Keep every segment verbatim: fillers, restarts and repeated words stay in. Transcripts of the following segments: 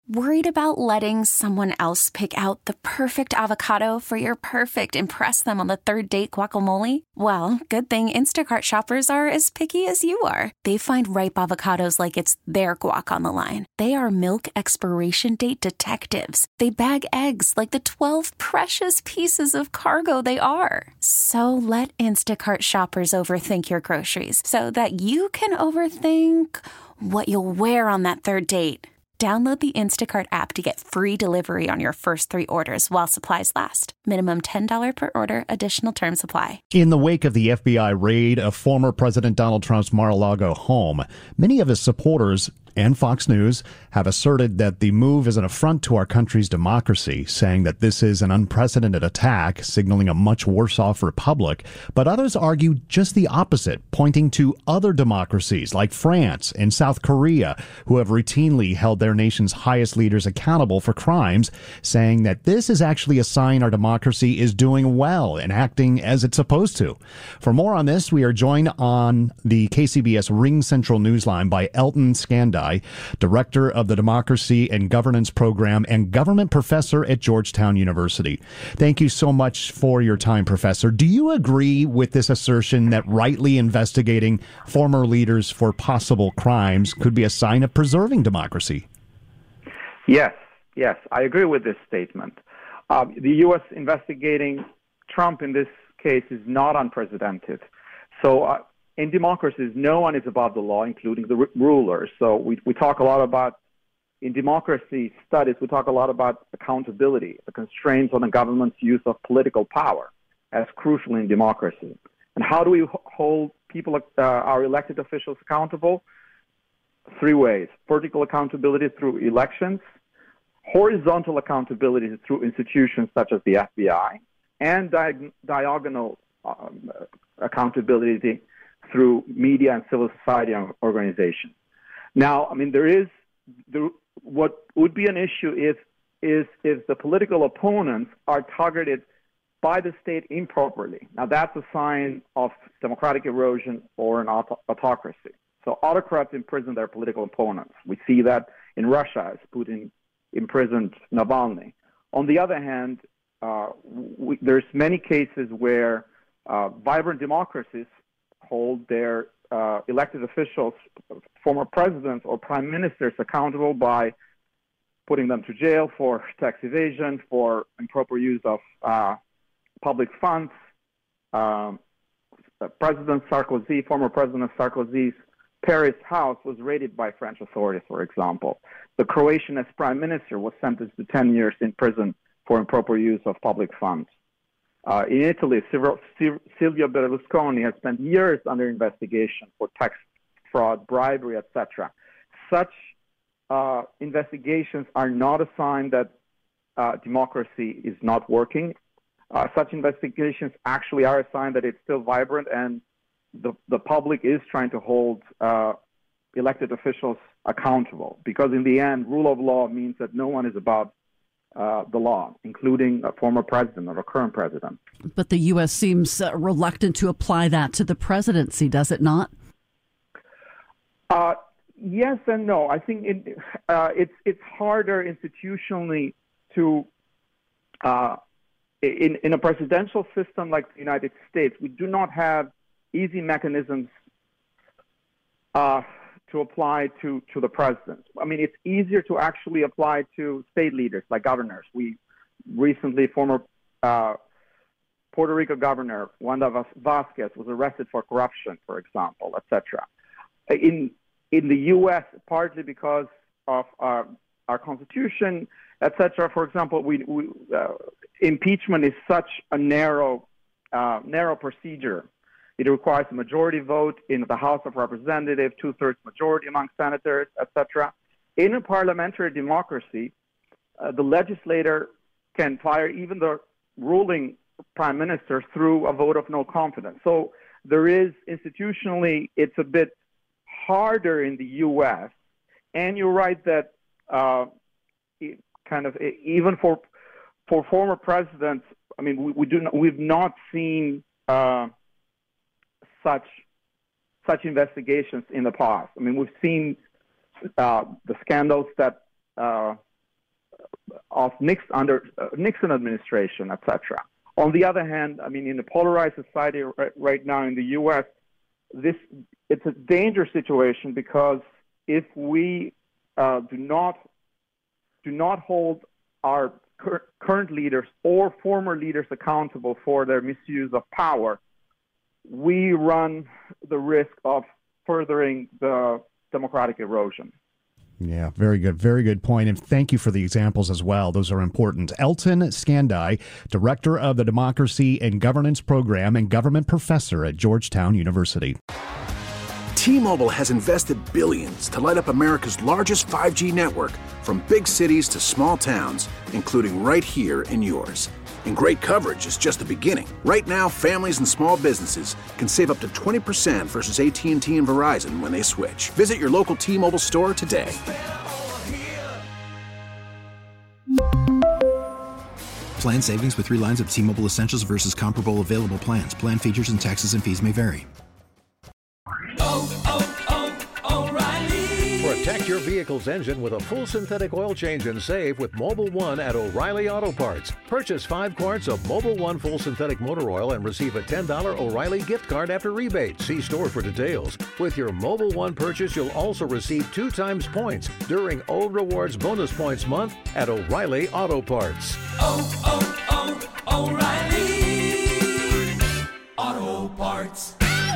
Worried about letting someone else pick out the perfect avocado for your perfect impress them on the third date guacamole? Well, good thing Instacart shoppers are as picky as you are. They find ripe avocados like it's their guac on the line. They are milk expiration date detectives. They bag eggs like the twelve precious pieces of cargo they are. So let Instacart shoppers overthink your groceries so that you can overthink what you'll wear on that third date. Download the Instacart app to get free delivery on your first three orders while supplies last. Minimum ten dollars per order. Additional terms apply. In the wake of the F B I raid of former President Donald Trump's Mar-a-Lago home, many of his supporters and Fox News have asserted that the move is an affront to our country's democracy, saying that this is an unprecedented attack, signaling a much worse-off republic. But others argue just the opposite, pointing to other democracies like France and South Korea, who have routinely held their nation's highest leaders accountable for crimes, saying that this is actually a sign our democracy is doing well and acting as it's supposed to. For more on this, we are joined on the K C B S Ring Central Newsline by Elton Scandai, Director of the Democracy and Governance Program and Government Professor at Georgetown University. Thank you so much for your time, Professor. Do you agree with this assertion that rightly investigating former leaders for possible crimes could be a sign of preserving democracy? Yes, yes, I agree with this statement. Uh, the U S investigating Trump in this case is not unprecedented. So uh, in democracies, no one is above the law, including the r- rulers. So we, we talk a lot about, in democracy studies, we talk a lot about accountability, the constraints on the government's use of political power as crucial in democracy. And how do we h- hold people, uh, our elected officials accountable? Three ways: vertical accountability through elections, horizontal accountability through institutions such as the F B I, and di- diagonal um, accountability through media and civil society organizations. Now, I mean, there is the, what would be an issue if is if the political opponents are targeted by the state improperly. Now, that's a sign of democratic erosion or an auto- autocracy. So autocrats imprison their political opponents. We see that in Russia, as Putin imprisoned Navalny. On the other hand, uh, we, there's many cases where uh, vibrant democracies hold their uh, elected officials, former presidents or prime ministers, accountable by putting them to jail for tax evasion, for improper use of uh, public funds. Um, President Sarkozy, former President Sarkozy's Paris house was raided by French authorities, for example. The Croatian ex-prime minister was sentenced to ten years in prison for improper use of public funds. Uh, in Italy, Silvio Berlusconi has spent years under investigation for tax fraud, bribery, et cetera. Such uh, investigations are not a sign that uh, democracy is not working. Uh, such investigations actually are a sign that it's still vibrant and the, the public is trying to hold uh, elected officials accountable. Because in the end, rule of law means that no one is above Uh, the law, including a former president or a current president. But the U S seems uh, reluctant to apply that to the presidency, does it not? Uh, yes and no. I think it, uh, it's it's harder institutionally to, uh, in, in a presidential system like the United States, we do not have easy mechanisms uh, to apply to, to the president. I mean, it's easier to actually apply to state leaders like governors. We recently, former uh, Puerto Rico governor Wanda Vasquez was arrested for corruption, for example, et cetera. In in the U S, partly because of our, our Constitution, et cetera. For example, we, we uh, impeachment is such a narrow uh, narrow procedure. It requires a majority vote in the House of Representatives, two-thirds majority among senators, et cetera. In a parliamentary democracy, uh, the legislator can fire even the ruling prime minister through a vote of no confidence. So there is, institutionally, it's a bit harder in the U S. And you're right that uh, kind of even for for former presidents, I mean, we, we do not, we've not seen uh, such such investigations in the past. I mean, we've seen uh, the scandals that uh, of Nixon, under uh, Nixon administration, et cetera. On the other hand, I mean, in a polarized society right, right now in the U S, this it's a dangerous situation because if we uh, do not do not hold our cur- current leaders or former leaders accountable for their misuse of power, we run the risk of furthering the democratic erosion. Yeah, very good. Very good point. And thank you for the examples as well. Those are important. Elton Scandai, Director of the Democracy and Governance Program and Government Professor at Georgetown University. T-Mobile has invested billions to light up America's largest five G network, from big cities to small towns, including right here in yours. And great coverage is just the beginning. Right now, families and small businesses can save up to twenty percent versus A T and T and Verizon when they switch. Visit your local T-Mobile store today. Plan savings with three lines of T-Mobile Essentials versus comparable available plans. Plan features and taxes and fees may vary. Oh, oh, oh, O'Reilly. Protect your vehicle's engine with a full synthetic oil change and save with Mobil one at O'Reilly Auto Parts. Purchase five quarts of Mobil one full synthetic motor oil and receive a ten dollars O'Reilly gift card after rebate. See store for details. With your Mobil one purchase, you'll also receive two times points during O Rewards Bonus Points Month at O'Reilly Auto Parts. Oh, oh, oh, O'Reilly Auto Parts.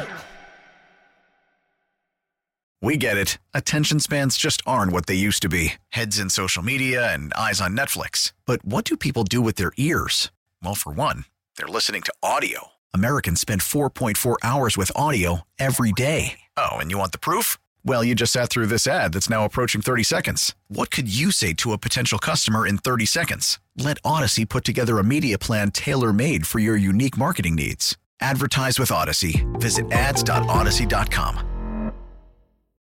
We get it. Attention spans just aren't what they used to be. Heads in social media and eyes on Netflix. But what do people do with their ears? Well, for one, they're listening to audio. Americans spend four point four hours with audio every day. Oh, and you want the proof? Well, you just sat through this ad that's now approaching thirty seconds. What could you say to a potential customer in thirty seconds? Let Odyssey put together a media plan tailor-made for your unique marketing needs. Advertise with Odyssey. Visit ads dot odyssey dot com.